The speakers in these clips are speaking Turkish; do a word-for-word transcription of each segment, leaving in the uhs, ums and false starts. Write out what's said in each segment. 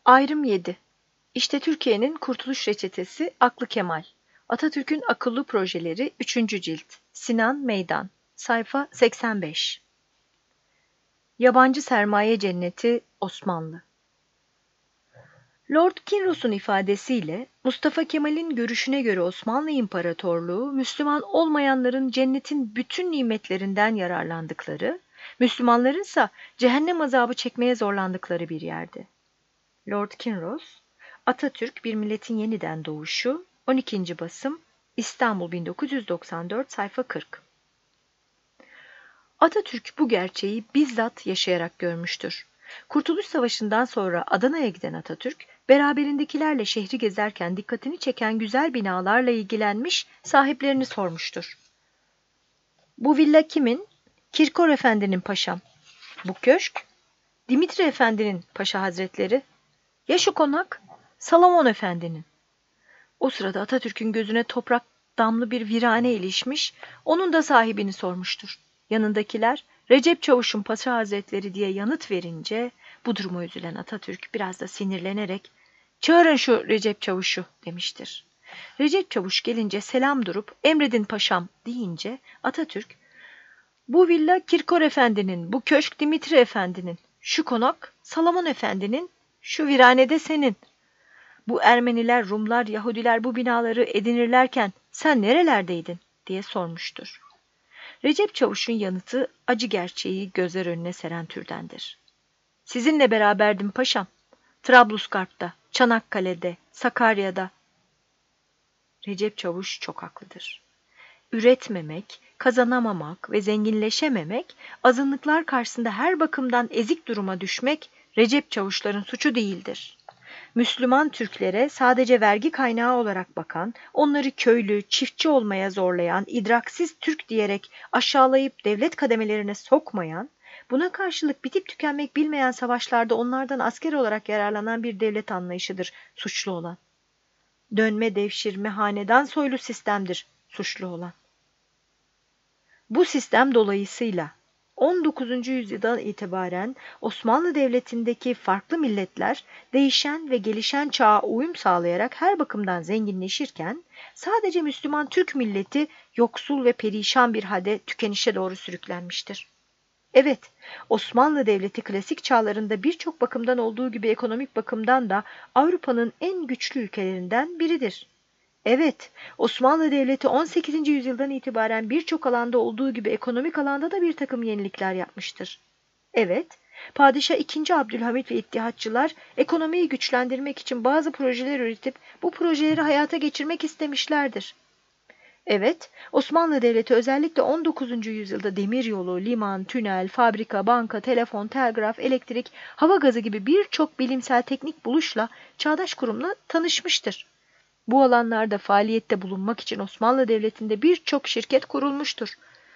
Ayrım yedi. İşte Türkiye'nin Kurtuluş Reçetesi Aklı Kemal. Atatürk'ün Akıllı Projeleri üçüncü cilt. Sinan Meydan. Sayfa seksen beş. Yabancı Sermaye Cenneti Osmanlı. Lord Kinross'un ifadesiyle Mustafa Kemal'in görüşüne göre Osmanlı İmparatorluğu, Müslüman olmayanların cennetin bütün nimetlerinden yararlandıkları, Müslümanlarınsa cehennem azabı çekmeye zorlandıkları bir yerdi. Lord Kinross, Atatürk Bir Milletin Yeniden Doğuşu, on ikinci basım, İstanbul bin dokuz yüz doksan dört, sayfa kırk. Atatürk bu gerçeği bizzat yaşayarak görmüştür. Kurtuluş Savaşı'ndan sonra Adana'ya giden Atatürk, beraberindekilerle şehri gezerken dikkatini çeken güzel binalarla ilgilenmiş, sahiplerini sormuştur. Bu villa kimin? Kirkor Efendi'nin paşam. Bu köşk? Dimitri Efendi'nin paşa hazretleri. Ya şu konak? Salomon Efendi'nin. O sırada Atatürk'ün gözüne toprak damlı bir virane ilişmiş, onun da sahibini sormuştur. Yanındakiler Recep Çavuş'un paşa hazretleri diye yanıt verince bu duruma üzülen Atatürk biraz da sinirlenerek "Çağırın şu Recep Çavuş'u" demiştir. Recep Çavuş gelince selam durup "Emredin paşam" deyince Atatürk "Bu villa Kirkor Efendi'nin, bu köşk Dimitri Efendi'nin, şu konak Salomon Efendi'nin, şu virane de senin. Bu Ermeniler, Rumlar, Yahudiler bu binaları edinirlerken sen nerelerdeydin?" diye sormuştur. Recep Çavuş'un yanıtı acı gerçeği gözler önüne seren türdendir. "Sizinle beraberdim paşam. Trablusgarp'ta, Çanakkale'de, Sakarya'da." Recep Çavuş çok haklıdır. Üretmemek, kazanamamak ve zenginleşememek, azınlıklar karşısında her bakımdan ezik duruma düşmek Recep Çavuşların suçu değildir. Müslüman Türklere sadece vergi kaynağı olarak bakan, onları köylü, çiftçi olmaya zorlayan, idraksiz Türk diyerek aşağılayıp devlet kademelerine sokmayan, buna karşılık bitip tükenmek bilmeyen savaşlarda onlardan asker olarak yararlanan bir devlet anlayışıdır suçlu olan. Dönme devşirme hanedan soylu sistemdir suçlu olan. Bu sistem dolayısıyla on dokuzuncu yüzyıldan itibaren Osmanlı Devleti'ndeki farklı milletler değişen ve gelişen çağa uyum sağlayarak her bakımdan zenginleşirken sadece Müslüman Türk milleti yoksul ve perişan bir halde tükenişe doğru sürüklenmiştir. Evet, Osmanlı Devleti klasik çağlarında birçok bakımdan olduğu gibi ekonomik bakımdan da Avrupa'nın en güçlü ülkelerinden biridir. Evet, Osmanlı Devleti on sekizinci yüzyıldan itibaren birçok alanda olduğu gibi ekonomik alanda da bir takım yenilikler yapmıştır. Evet, Padişah ikinci. Abdülhamit ve İttihatçılar ekonomiyi güçlendirmek için bazı projeler üretip bu projeleri hayata geçirmek istemişlerdir. Evet, Osmanlı Devleti özellikle on dokuzuncu yüzyılda demiryolu, liman, tünel, fabrika, banka, telefon, telgraf, elektrik, hava gazı gibi birçok bilimsel teknik buluşla çağdaş kurumla tanışmıştır. Bu alanlarda faaliyette bulunmak için Osmanlı Devleti'nde birçok şirket kurulmuştur.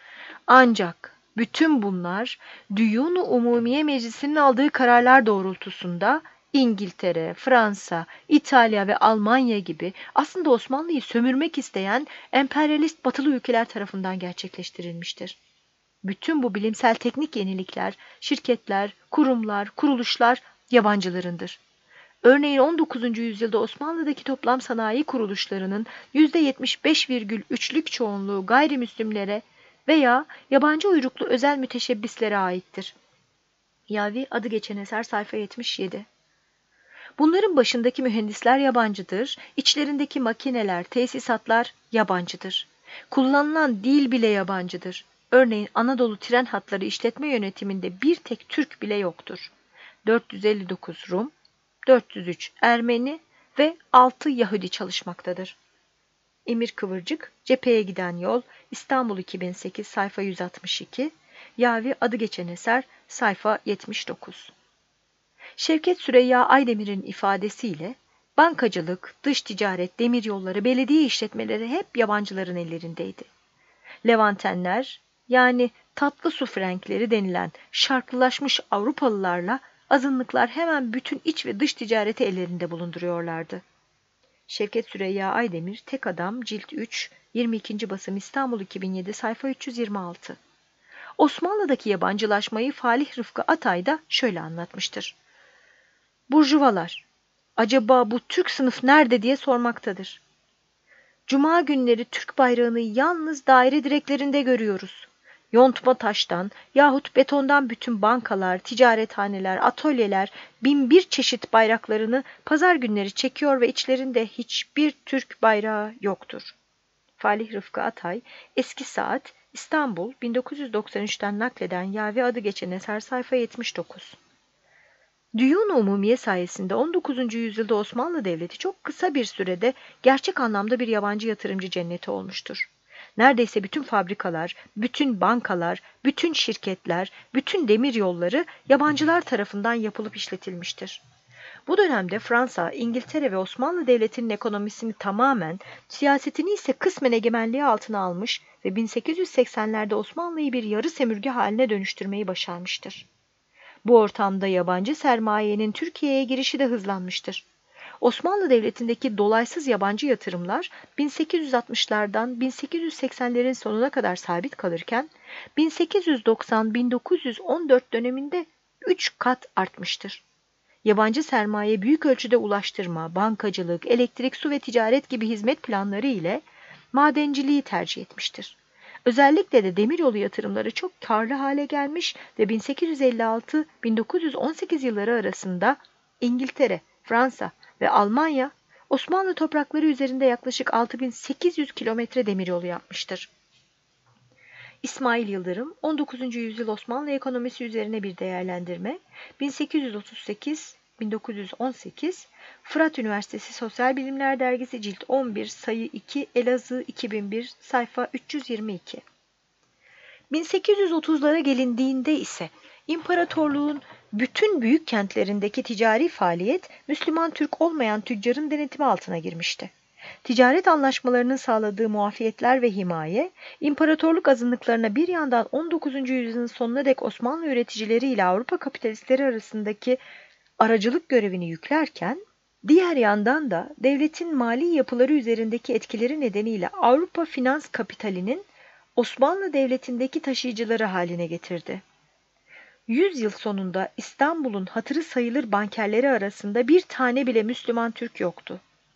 Ancak bütün bunlar Düyun-u Umumiye Meclisi'nin aldığı kararlar doğrultusunda İngiltere, Fransa, İtalya ve Almanya gibi aslında Osmanlı'yı sömürmek isteyen emperyalist batılı ülkeler tarafından gerçekleştirilmiştir. Bütün bu bilimsel teknik yenilikler, şirketler, kurumlar, kuruluşlar yabancılarındır. Örneğin on dokuzuncu yüzyılda Osmanlı'daki toplam sanayi kuruluşlarının yüzde yetmiş beş virgül üç'lük çoğunluğu gayrimüslimlere veya yabancı uyruklu özel müteşebbislere aittir. Yavi adı geçen eser sayfa yetmiş yedi. Bunların başındaki mühendisler yabancıdır, içlerindeki makineler, tesisatlar yabancıdır. Kullanılan dil bile yabancıdır. Örneğin Anadolu tren hatları işletme yönetiminde bir tek Türk bile yoktur. dört yüz elli dokuz Rum, dört yüz üç Ermeni ve altı Yahudi çalışmaktadır. Emir Kıvırcık, Cepheye Giden Yol, İstanbul iki bin sekiz, sayfa yüz altmış iki, Yavi adı geçen eser, sayfa yetmiş dokuz. Şevket Süreyya Aydemir'in ifadesiyle, bankacılık, dış ticaret, demiryolları, belediye işletmeleri hep yabancıların ellerindeydi. Levantenler, yani tatlı su frenkleri denilen şarklılaşmış Avrupalılarla azınlıklar hemen bütün iç ve dış ticareti ellerinde bulunduruyorlardı. Şevket Süreyya Aydemir, Tek Adam, Cilt üç, yirmi ikinci basım İstanbul iki bin yedi, sayfa üç yüz yirmi altı. Osmanlı'daki yabancılaşmayı Falih Rıfkı Atay da şöyle anlatmıştır. Burjuvalar, Acaba bu Türk sınıf nerede diye sormaktadır. Cuma günleri Türk bayrağını yalnız daire direklerinde görüyoruz. Yontma taştan yahut betondan bütün bankalar, ticarethaneler, atölyeler bin bir çeşit bayraklarını pazar günleri çekiyor ve içlerinde hiçbir Türk bayrağı yoktur. Falih Rıfkı Atay, Eski Saat, İstanbul, bin dokuz yüz doksan üçten nakleden Yavi adı geçen eser sayfa yetmiş dokuz. Düyun-u Umumiye sayesinde on dokuzuncu yüzyılda Osmanlı Devleti çok kısa bir sürede gerçek anlamda bir yabancı yatırımcı cenneti olmuştur. Neredeyse bütün fabrikalar, bütün bankalar, bütün şirketler, bütün demir yolları yabancılar tarafından yapılıp işletilmiştir. Bu dönemde Fransa, İngiltere ve Osmanlı Devleti'nin ekonomisini tamamen, siyasetini ise kısmen egemenliği altına almış ve bin sekiz yüz seksenlerde Osmanlı'yı bir yarı sömürge haline dönüştürmeyi başarmıştır. Bu ortamda yabancı sermayenin Türkiye'ye girişi de hızlanmıştır. Osmanlı Devleti'ndeki dolaysız yabancı yatırımlar bin sekiz yüz altmışlardan bin sekiz yüz seksenlerin sonuna kadar sabit kalırken bin sekiz yüz doksan bin dokuz yüz on dört döneminde üç kat artmıştır. Yabancı sermaye büyük ölçüde ulaştırma, bankacılık, elektrik, su ve ticaret gibi hizmet planları ile madenciliği tercih etmiştir. Özellikle de demiryolu yatırımları çok karlı hale gelmiş ve bin sekiz yüz elli altı bin dokuz yüz on sekiz yılları arasında İngiltere, Fransa ve Almanya Osmanlı toprakları üzerinde yaklaşık altı bin sekiz yüz kilometre demiryolu yapmıştır. İsmail Yıldırım, on dokuzuncu yüzyıl Osmanlı ekonomisi üzerine bir değerlendirme, bin sekiz yüz otuz sekiz bin dokuz yüz on sekiz, Fırat Üniversitesi Sosyal Bilimler Dergisi Cilt on bir Sayı iki Elazığ iki bin bir Sayfa üç yüz yirmi iki. bin sekiz yüz otuzlara gelindiğinde ise imparatorluğun bütün büyük kentlerindeki ticari faaliyet Müslüman Türk olmayan tüccarın denetimi altına girmişti. Ticaret anlaşmalarının sağladığı muafiyetler ve himaye, imparatorluk azınlıklarına bir yandan on dokuzuncu yüzyılın sonuna dek Osmanlı üreticileri ile Avrupa kapitalistleri arasındaki aracılık görevini yüklerken, diğer yandan da devletin mali yapıları üzerindeki etkileri nedeniyle Avrupa finans kapitalinin Osmanlı Devleti'ndeki taşıyıcıları haline getirdi. Yüzyıl sonunda İstanbul'un hatırı sayılır bankerleri arasında bir tane bile Müslüman Türk yoktu.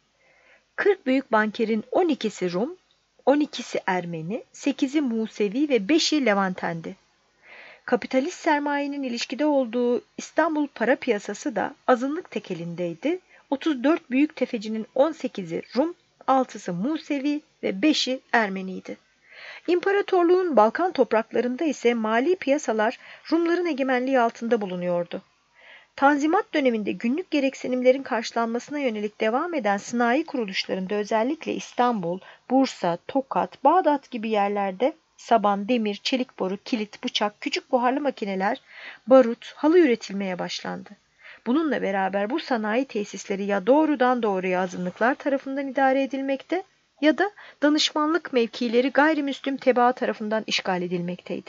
kırk büyük bankerin on ikisi Rum, on ikisi Ermeni, sekizi Musevi ve beşi Levantendi. Kapitalist sermayenin ilişkide olduğu İstanbul para piyasası da azınlık tekelindeydi. otuz dört büyük tefecinin on sekizi Rum, altısı Musevi ve beşi Ermeniydi. İmparatorluğun Balkan topraklarında ise mali piyasalar Rumların egemenliği altında bulunuyordu. Tanzimat döneminde günlük gereksinimlerin karşılanmasına yönelik devam eden sanayi kuruluşlarında özellikle İstanbul, Bursa, Tokat, Bağdat gibi yerlerde saban, demir, çelik boru, kilit, bıçak, küçük buharlı makineler, barut, halı üretilmeye başlandı. Bununla beraber bu sanayi tesisleri ya doğrudan doğruya azınlıklar tarafından idare edilmekte ya da danışmanlık mevkileri gayrimüslim tebaa tarafından işgal edilmekteydi.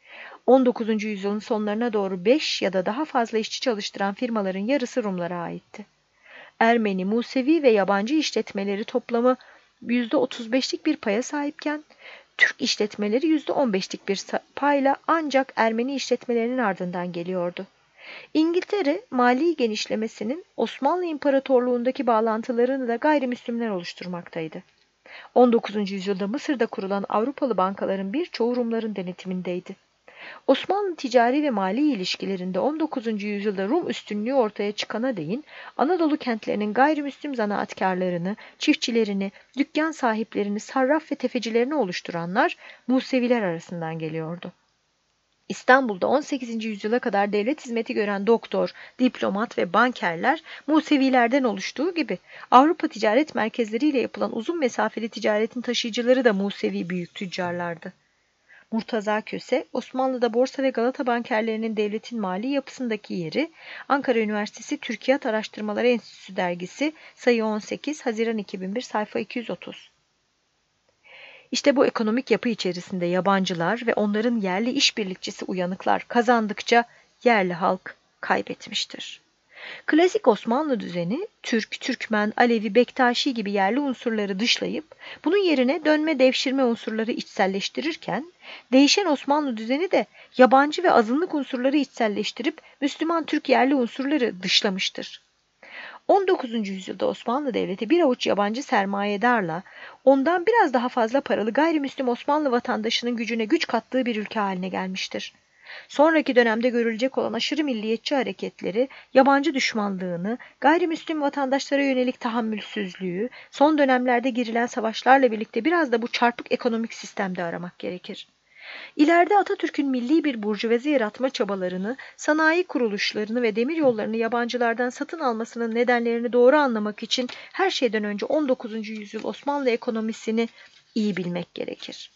on dokuzuncu yüzyılın sonlarına doğru beş ya da daha fazla işçi çalıştıran firmaların yarısı Rumlara aitti. Ermeni, Musevi ve yabancı işletmeleri toplamı yüzde otuz beşlik bir paya sahipken, Türk işletmeleri yüzde on beşlik bir payla ancak Ermeni işletmelerinin ardından geliyordu. İngiltere, mali genişlemesinin Osmanlı İmparatorluğundaki bağlantılarını da gayrimüslimler oluşturmaktaydı. on dokuzuncu yüzyılda Mısır'da kurulan Avrupalı bankaların birçoğu Rumların denetimindeydi. Osmanlı ticari ve mali ilişkilerinde on dokuzuncu yüzyılda Rum üstünlüğü ortaya çıkana değin Anadolu kentlerinin gayrimüslim zanaatkarlarını, çiftçilerini, dükkan sahiplerini, sarraf ve tefecilerini oluşturanlar Museviler arasından geliyordu. İstanbul'da on sekizinci yüzyıla kadar devlet hizmeti gören doktor, diplomat ve bankerler Musevilerden oluştuğu gibi Avrupa ticaret merkezleriyle yapılan uzun mesafeli ticaretin taşıyıcıları da Musevi büyük tüccarlardı. Murtaza Köse, Osmanlı'da Borsa ve Galata bankerlerinin devletin mali yapısındaki yeri, Ankara Üniversitesi Türkiyat Araştırmaları Enstitüsü dergisi sayı on sekiz Haziran iki bin bir sayfa iki yüz otuz. İşte bu ekonomik yapı içerisinde yabancılar ve onların yerli işbirlikçisi uyanıklar kazandıkça yerli halk kaybetmiştir. Klasik Osmanlı düzeni, Türk, Türkmen, Alevi, Bektaşi gibi yerli unsurları dışlayıp, bunun yerine dönme devşirme unsurları içselleştirirken, değişen Osmanlı düzeni de yabancı ve azınlık unsurları içselleştirip, Müslüman Türk yerli unsurları dışlamıştır. on dokuzuncu yüzyılda Osmanlı Devleti bir avuç yabancı sermayedarla ondan biraz daha fazla paralı gayrimüslim Osmanlı vatandaşının gücüne güç kattığı bir ülke haline gelmiştir. Sonraki dönemde görülecek olan aşırı milliyetçi hareketleri, yabancı düşmanlığını, gayrimüslim vatandaşlara yönelik tahammülsüzlüğü, son dönemlerde girilen savaşlarla birlikte biraz da bu çarpık ekonomik sistemde aramak gerekir. İleride Atatürk'ün milli bir burjuvazi yaratma çabalarını, sanayi kuruluşlarını ve demiryollarını yabancılardan satın almasının nedenlerini doğru anlamak için her şeyden önce on dokuzuncu yüzyıl Osmanlı ekonomisini iyi bilmek gerekir.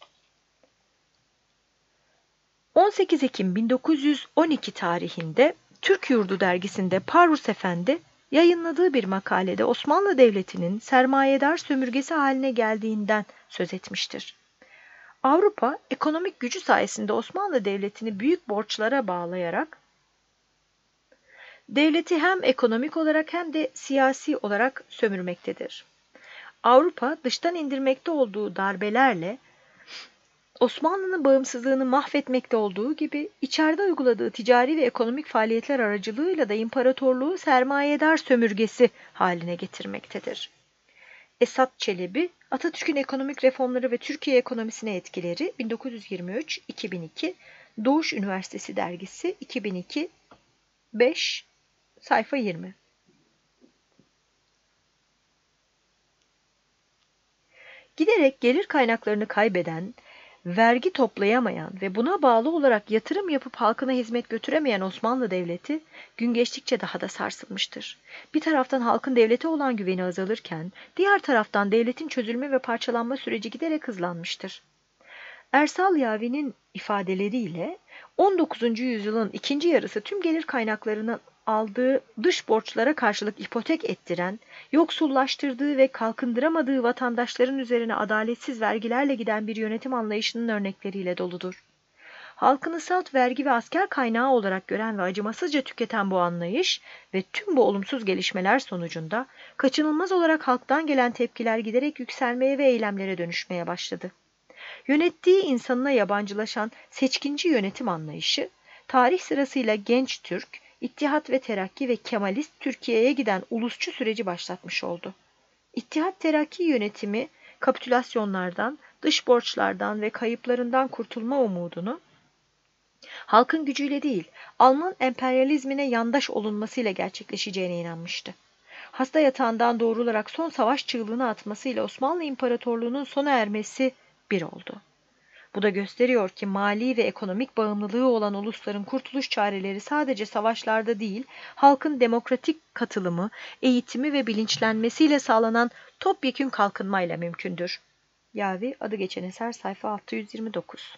on sekiz Ekim bin dokuz yüz on iki tarihinde Türk Yurdu dergisinde Parvus Efendi yayınladığı bir makalede Osmanlı Devleti'nin sermayedar sömürgesi haline geldiğinden söz etmiştir. Avrupa, ekonomik gücü sayesinde Osmanlı Devleti'ni büyük borçlara bağlayarak devleti hem ekonomik olarak hem de siyasi olarak sömürmektedir. Avrupa, dıştan indirmekte olduğu darbelerle Osmanlı'nın bağımsızlığını mahvetmekte olduğu gibi içeride uyguladığı ticari ve ekonomik faaliyetler aracılığıyla da imparatorluğu sermayedar sömürgesi haline getirmektedir. Esat Çelebi, Atatürk'ün ekonomik reformları ve Türkiye ekonomisine etkileri bin dokuz yüz yirmi üç iki bin iki, Doğuş Üniversitesi Dergisi iki bin iki beş sayfa yirmi. Giderek gelir kaynaklarını kaybeden, vergi toplayamayan ve buna bağlı olarak yatırım yapıp halkına hizmet götüremeyen Osmanlı Devleti gün geçtikçe daha da sarsılmıştır. Bir taraftan halkın devlete olan güveni azalırken, diğer taraftan devletin çözülme ve parçalanma süreci giderek hızlanmıştır. Ersal Yavi'nin ifadeleriyle on dokuzuncu yüzyılın ikinci yarısı tüm gelir kaynaklarının aldığı dış borçlara karşılık ipotek ettiren, yoksullaştırdığı ve kalkındıramadığı vatandaşların üzerine adaletsiz vergilerle giden bir yönetim anlayışının örnekleriyle doludur. Halkını salt vergi ve asker kaynağı olarak gören ve acımasızca tüketen bu anlayış ve tüm bu olumsuz gelişmeler sonucunda kaçınılmaz olarak halktan gelen tepkiler giderek yükselmeye ve eylemlere dönüşmeye başladı. Yönettiği insanına yabancılaşan seçkinci yönetim anlayışı, tarih sırasıyla genç Türk, İttihat ve Terakki ve Kemalist Türkiye'ye giden ulusçu süreci başlatmış oldu. İttihat Terakki yönetimi kapitülasyonlardan, dış borçlardan ve kayıplarından kurtulma umudunu, halkın gücüyle değil, Alman emperyalizmine yandaş olunmasıyla gerçekleşeceğine inanmıştı. Hasta yatağından doğrularak son savaş çığlığını atmasıyla Osmanlı İmparatorluğu'nun sona ermesi bir oldu. Bu da gösteriyor ki mali ve ekonomik bağımlılığı olan ulusların kurtuluş çareleri sadece savaşlarda değil, halkın demokratik katılımı, eğitimi ve bilinçlenmesiyle sağlanan topyekün kalkınmayla mümkündür. Yavi adı geçen eser sayfa altı yüz yirmi dokuz.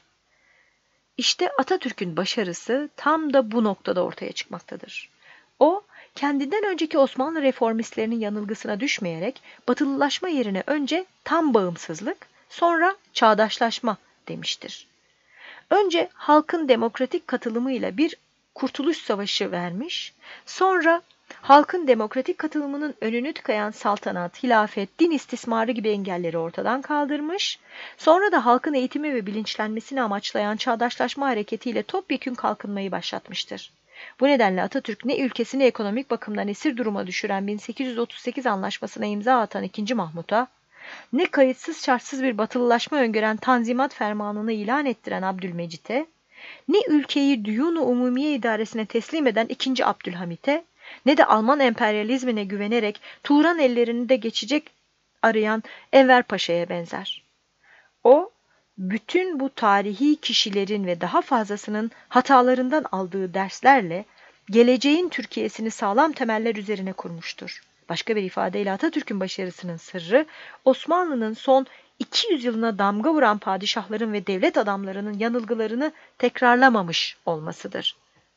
İşte Atatürk'ün başarısı tam da bu noktada ortaya çıkmaktadır. O, kendinden önceki Osmanlı reformistlerinin yanılgısına düşmeyerek batılılaşma yerine önce tam bağımsızlık, sonra çağdaşlaşma demiştir. Önce halkın demokratik katılımıyla bir kurtuluş savaşı vermiş, sonra halkın demokratik katılımının önünü tıkayan saltanat, hilafet, din istismarı gibi engelleri ortadan kaldırmış, sonra da halkın eğitimi ve bilinçlenmesini amaçlayan çağdaşlaşma hareketiyle topyekün kalkınmayı başlatmıştır. Bu nedenle Atatürk ne ülkesini ekonomik bakımdan esir duruma düşüren bin sekiz yüz otuz sekiz anlaşmasına imza atan ikinci. Mahmut'a, ne kayıtsız şartsız bir batılılaşma öngören Tanzimat Fermanı'nı ilan ettiren Abdülmecit'e, ne ülkeyi Düyun-u Umumiye idaresine teslim eden ikinci. Abdülhamit'e, ne de Alman emperyalizmine güvenerek Turan ellerini de geçecek arayan Enver Paşa'ya benzer. O, bütün bu tarihi kişilerin ve daha fazlasının hatalarından aldığı derslerle geleceğin Türkiye'sini sağlam temeller üzerine kurmuştur. Başka bir ifadeyle Atatürk'ün başarısının sırrı, Osmanlı'nın son iki yüz yılına damga vuran padişahların ve devlet adamlarının yanılgılarını tekrarlamamış olmasıdır.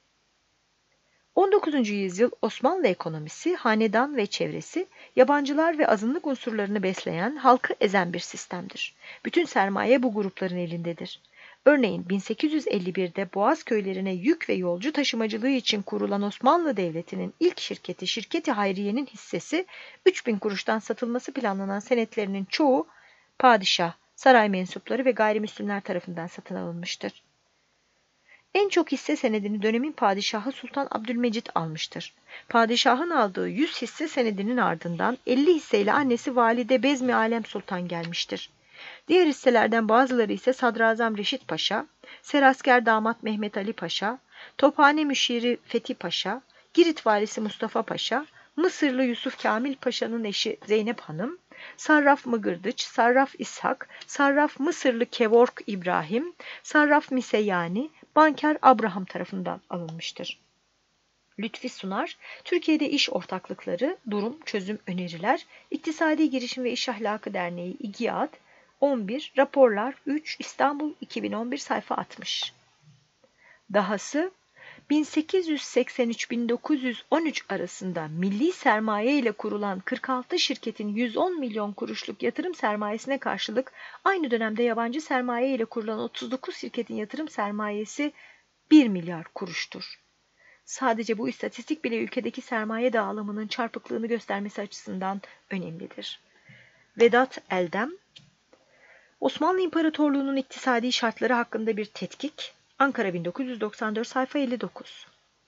on dokuzuncu yüzyıl Osmanlı ekonomisi, hanedan ve çevresi, yabancılar ve azınlık unsurlarını besleyen, halkı ezen bir sistemdir. Bütün sermaye bu grupların elindedir. Örneğin bin sekiz yüz elli birde Boğaz köylerine yük ve yolcu taşımacılığı için kurulan Osmanlı Devleti'nin ilk şirketi Şirket-i Hayriye'nin hissesi üç bin kuruştan satılması planlanan senetlerinin çoğu padişah, saray mensupları ve gayrimüslimler tarafından satın alınmıştır. En çok hisse senedini dönemin padişahı Sultan Abdülmecit almıştır. Padişahın aldığı yüz hisse senedinin ardından elli hisseyle annesi Valide Bezmi Alem Sultan gelmiştir. Diğer hisselerden bazıları ise Sadrazam Reşit Paşa, Serasker Damat Mehmet Ali Paşa, Tophane Müşiri Fethi Paşa, Girit Valisi Mustafa Paşa, Mısırlı Yusuf Kamil Paşa'nın eşi Zeynep Hanım, Sarraf Mıgırdıç, Sarraf İshak, Sarraf Mısırlı Kevork İbrahim, Sarraf Miseyyani, Banker Abraham tarafından alınmıştır. Lütfi Sunar, Türkiye'de İş Ortaklıkları, Durum, Çözüm, Öneriler, İktisadi Girişim ve İş Ahlakı Derneği İGİAD, on bir, Raporlar üç, İstanbul iki bin on bir sayfa altmış. Dahası, bin sekiz yüz seksen üç - bin dokuz yüz on üç arasında milli sermaye ile kurulan kırk altı şirketin yüz on milyon kuruşluk yatırım sermayesine karşılık aynı dönemde yabancı sermaye ile kurulan otuz dokuz şirketin yatırım sermayesi bir milyar kuruştur. Sadece bu istatistik bile ülkedeki sermaye dağılımının çarpıklığını göstermesi açısından önemlidir. Vedat Eldem, Osmanlı İmparatorluğu'nun iktisadi şartları hakkında bir tetkik, Ankara bin dokuz yüz doksan dört sayfa elli dokuz.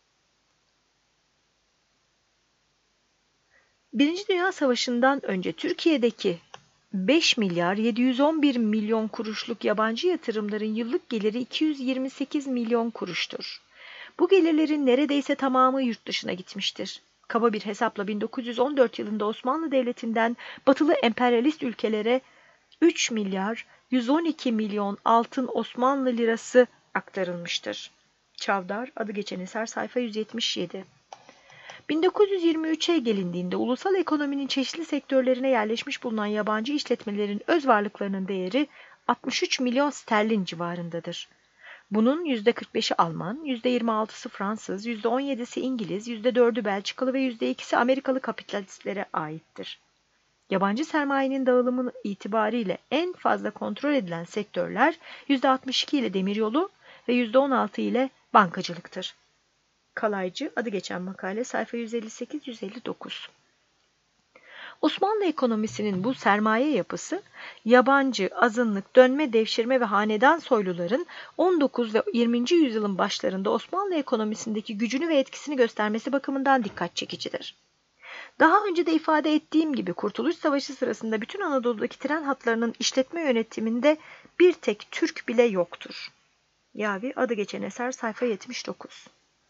Birinci Dünya Savaşı'ndan önce Türkiye'deki beş milyar yedi yüz on bir milyon kuruşluk yabancı yatırımların yıllık geliri iki yüz yirmi sekiz milyon kuruştur. Bu gelirlerin neredeyse tamamı yurt dışına gitmiştir. Kaba bir hesapla bin dokuz yüz on dört yılında Osmanlı Devleti'nden batılı emperyalist ülkelere üç milyar yüz on iki milyon altın Osmanlı lirası aktarılmıştır. Çavdar, adı geçen eser, sayfa yüz yetmiş yedi. bin dokuz yüz yirmi üçe gelindiğinde ulusal ekonominin çeşitli sektörlerine yerleşmiş bulunan yabancı işletmelerin öz varlıklarının değeri altmış üç milyon sterlin civarındadır. Bunun yüzde kırk beşi Alman, yüzde yirmi altısı Fransız, yüzde on yedisi İngiliz, yüzde dördü Belçikalı ve yüzde ikisi Amerikalı kapitalistlere aittir. Yabancı sermayenin dağılımı itibariyle en fazla kontrol edilen sektörler yüzde altmış iki ile demiryolu ve yüzde on altı ile bankacılıktır. Kalaycı, adı geçen makale, sayfa yüz elli sekiz yüz elli dokuz. Osmanlı ekonomisinin bu sermaye yapısı, yabancı, azınlık, dönme, devşirme ve hanedan soyluların on dokuz ve yirminci yüzyılın başlarında Osmanlı ekonomisindeki gücünü ve etkisini göstermesi bakımından dikkat çekicidir. Daha önce de ifade ettiğim gibi Kurtuluş Savaşı sırasında bütün Anadolu'daki tren hatlarının işletme yönetiminde bir tek Türk bile yoktur. Yavi, adı geçen eser, sayfa yetmiş dokuz.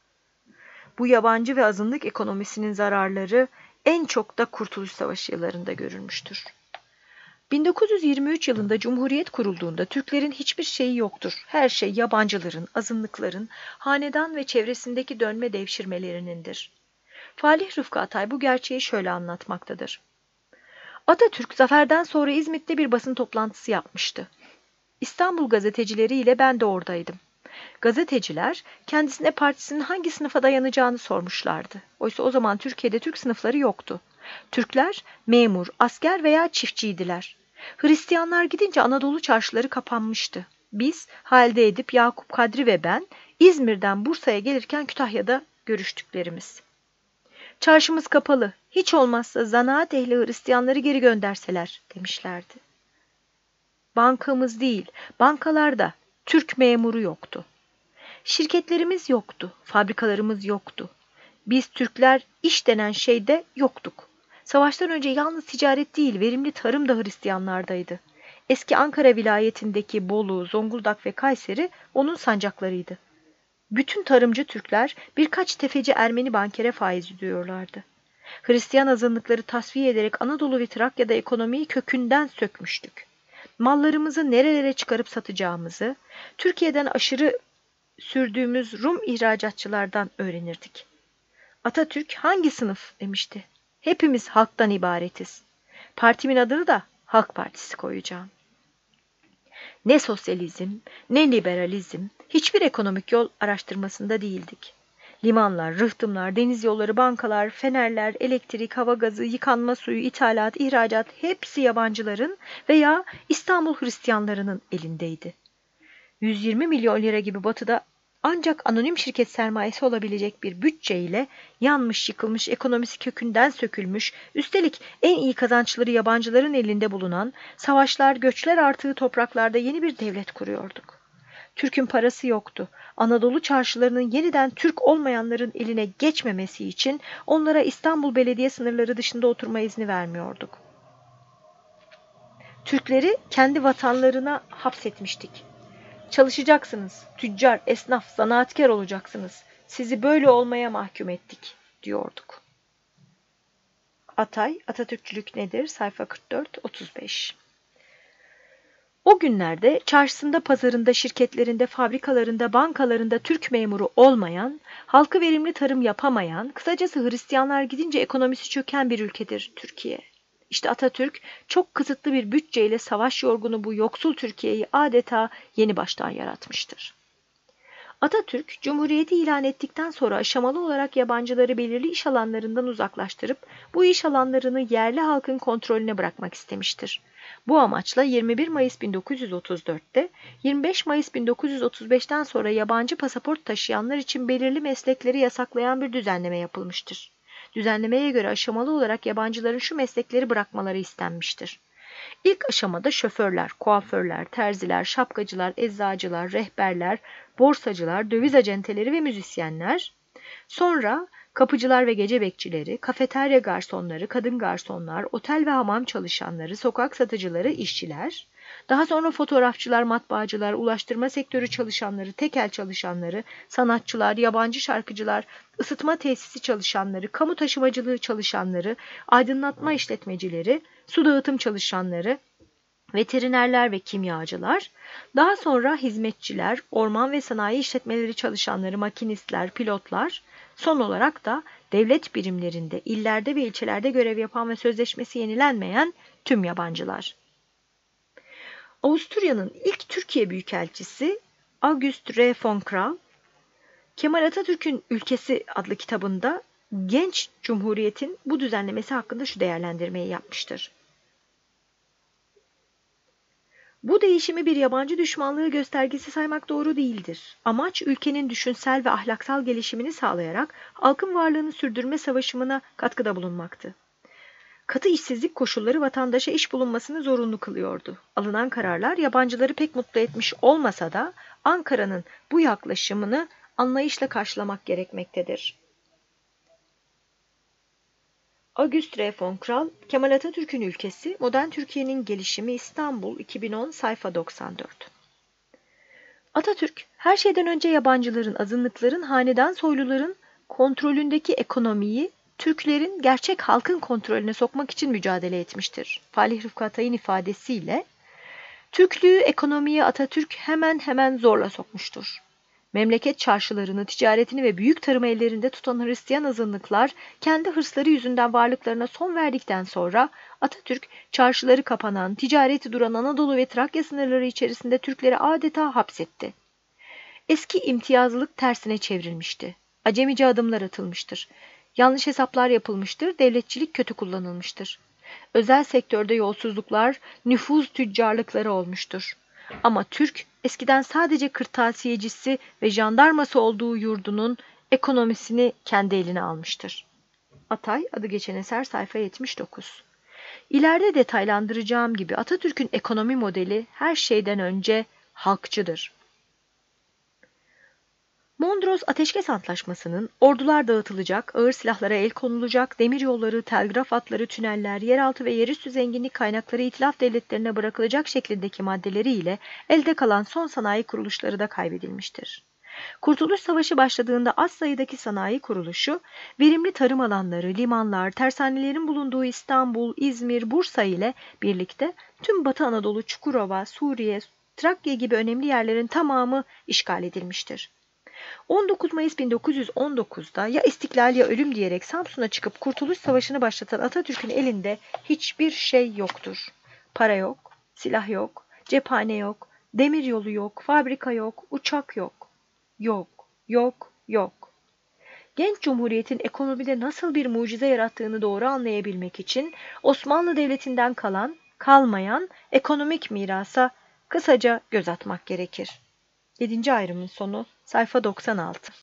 Bu yabancı ve azınlık ekonomisinin zararları en çok da Kurtuluş Savaşı yıllarında görülmüştür. bin dokuz yüz yirmi üç yılında Cumhuriyet kurulduğunda Türklerin hiçbir şeyi yoktur. Her şey yabancıların, azınlıkların, hanedan ve çevresindeki dönme devşirmelerinindir. Falih Rıfkı Atay bu gerçeği şöyle anlatmaktadır. Atatürk zaferden sonra İzmit'te bir basın toplantısı yapmıştı. İstanbul gazetecileri ile ben de oradaydım. Gazeteciler kendisine partisinin hangi sınıfa dayanacağını sormuşlardı. Oysa o zaman Türkiye'de Türk sınıfları yoktu. Türkler memur, asker veya çiftçiydiler. Hristiyanlar gidince Anadolu çarşıları kapanmıştı. Biz Halide Edip, Yakup Kadri ve ben İzmir'den Bursa'ya gelirken Kütahya'da görüştüklerimiz. Çarşımız kapalı, hiç olmazsa zanaat ehli Hristiyanları geri gönderseler demişlerdi. Bankamız değil, bankalarda Türk memuru yoktu. Şirketlerimiz yoktu, fabrikalarımız yoktu. Biz Türkler iş denen şeyde yoktuk. Savaştan önce yalnız ticaret değil, verimli tarım da Hristiyanlardaydı. Eski Ankara vilayetindeki Bolu, Zonguldak ve Kayseri onun sancaklarıydı. Bütün tarımcı Türkler birkaç tefeci Ermeni bankere faiz ödüyorlardı. Hristiyan azınlıkları tasfiye ederek Anadolu ve Trakya'da ekonomiyi kökünden sökmüştük. Mallarımızı nerelere çıkarıp satacağımızı, Türkiye'den aşırı sürdüğümüz Rum ihracatçılardan öğrenirdik. Atatürk hangi sınıf demişti. Hepimiz halktan ibaretiz. Partimin adını da Halk Partisi koyacağım. Ne sosyalizm, ne liberalizm, hiçbir ekonomik yol araştırmasında değildik. Limanlar, rıhtımlar, deniz yolları, bankalar, fenerler, elektrik, hava gazı, yıkanma suyu, ithalat, ihracat hepsi yabancıların veya İstanbul Hristiyanlarının elindeydi. yüz yirmi milyon lira gibi batıda ancak anonim şirket sermayesi olabilecek bir bütçeyle yanmış yıkılmış, ekonomisi kökünden sökülmüş, üstelik en iyi kazançları yabancıların elinde bulunan, savaşlar, göçler artığı topraklarda yeni bir devlet kuruyorduk. Türk'ün parası yoktu. Anadolu çarşılarının yeniden Türk olmayanların eline geçmemesi için onlara İstanbul Belediye sınırları dışında oturma izni vermiyorduk. Türkleri kendi vatanlarına hapsetmiştik. Çalışacaksınız, tüccar, esnaf, zanaatkar olacaksınız. Sizi böyle olmaya mahkum ettik, diyorduk. Atay, Atatürkçülük nedir? Sayfa kırk dört otuz beş. O günlerde çarşısında, pazarında, şirketlerinde, fabrikalarında, bankalarında Türk memuru olmayan, halkı verimli tarım yapamayan, kısacası Hristiyanlar gidince ekonomisi çöken bir ülkedir Türkiye. İşte Atatürk çok kısıtlı bir bütçeyle savaş yorgunu bu yoksul Türkiye'yi adeta yeni baştan yaratmıştır. Atatürk, Cumhuriyeti ilan ettikten sonra aşamalı olarak yabancıları belirli iş alanlarından uzaklaştırıp bu iş alanlarını yerli halkın kontrolüne bırakmak istemiştir. Bu amaçla yirmi bir Mayıs bin dokuz yüz otuz dört'te yirmi beş Mayıs bin dokuz yüz otuz beş'ten sonra yabancı pasaport taşıyanlar için belirli meslekleri yasaklayan bir düzenleme yapılmıştır. Düzenlemeye göre aşamalı olarak yabancıların şu meslekleri bırakmaları istenmiştir. İlk aşamada şoförler, kuaförler, terziler, şapkacılar, eczacılar, rehberler, borsacılar, döviz acenteleri ve müzisyenler, sonra kapıcılar ve gece bekçileri, kafeterya garsonları, kadın garsonlar, otel ve hamam çalışanları, sokak satıcıları, işçiler, daha sonra fotoğrafçılar, matbaacılar, ulaştırma sektörü çalışanları, tekel çalışanları, sanatçılar, yabancı şarkıcılar, ısıtma tesisi çalışanları, kamu taşımacılığı çalışanları, aydınlatma işletmecileri, su dağıtım çalışanları, veterinerler ve kimyacılar, daha sonra hizmetçiler, orman ve sanayi işletmeleri çalışanları, makinistler, pilotlar, son olarak da devlet birimlerinde, illerde ve ilçelerde görev yapan ve sözleşmesi yenilenmeyen tüm yabancılar. Avusturya'nın ilk Türkiye Büyükelçisi August R. von Kral, Kemal Atatürk'ün Ülkesi adlı kitabında genç cumhuriyetin bu düzenlemesi hakkında şu değerlendirmeyi yapmıştır. Bu değişimi bir yabancı düşmanlığı göstergesi saymak doğru değildir. Amaç ülkenin düşünsel ve ahlaksal gelişimini sağlayarak halkın varlığını sürdürme savaşımına katkıda bulunmaktı. Katı işsizlik koşulları vatandaşa iş bulunmasını zorunlu kılıyordu. Alınan kararlar yabancıları pek mutlu etmiş olmasa da Ankara'nın bu yaklaşımını anlayışla karşılamak gerekmektedir. August R. von Kral, Kemal Atatürk'ün Ülkesi, Modern Türkiye'nin Gelişimi, İstanbul, iki bin on, sayfa doksan dört. Atatürk, her şeyden önce yabancıların, azınlıkların, hanedan soyluların kontrolündeki ekonomiyi Türklerin gerçek halkın kontrolüne sokmak için mücadele etmiştir. Falih Rıfkı Atay'ın ifadesiyle, Türklüğü ekonomiye Atatürk hemen hemen zorla sokmuştur. Memleket çarşılarını, ticaretini ve büyük tarımı ellerinde tutan Hristiyan azınlıklar kendi hırsları yüzünden varlıklarına son verdikten sonra Atatürk çarşıları kapanan, ticareti duran Anadolu ve Trakya sınırları içerisinde Türkleri adeta hapsetti. Eski imtiyazlılık tersine çevrilmişti. Acemice adımlar atılmıştır. Yanlış hesaplar yapılmıştır, devletçilik kötü kullanılmıştır. Özel sektörde yolsuzluklar, nüfuz tüccarlıkları olmuştur. Ama Türk, eskiden sadece kırtasiyecisi ve jandarması olduğu yurdunun ekonomisini kendi eline almıştır. Atay, adı geçen eser, sayfa yetmiş dokuz. İleride detaylandıracağım gibi Atatürk'ün ekonomi modeli her şeyden önce halkçıdır. Mondros Ateşkes Antlaşması'nın ordular dağıtılacak, ağır silahlara el konulacak, demiryolları, telgraf hatları, tüneller, yeraltı ve yerüstü zenginlik kaynakları itilaf devletlerine bırakılacak şeklindeki maddeleriyle elde kalan son sanayi kuruluşları da kaybedilmiştir. Kurtuluş Savaşı başladığında az sayıdaki sanayi kuruluşu, verimli tarım alanları, limanlar, tersanelerin bulunduğu İstanbul, İzmir, Bursa ile birlikte tüm Batı Anadolu, Çukurova, Suriye, Trakya gibi önemli yerlerin tamamı işgal edilmiştir. on dokuz Mayıs bin dokuz yüz on dokuz'da ya istiklal ya ölüm diyerek Samsun'a çıkıp Kurtuluş Savaşı'nı başlatan Atatürk'ün elinde hiçbir şey yoktur. Para yok, silah yok, cephane yok, demiryolu yok, fabrika yok, uçak yok. Yok, yok, yok. Genç Cumhuriyet'in ekonomide nasıl bir mucize yarattığını doğru anlayabilmek için Osmanlı Devleti'nden kalan, kalmayan ekonomik mirasa kısaca göz atmak gerekir. yedinci ayrımın sonu, sayfa doksan altı.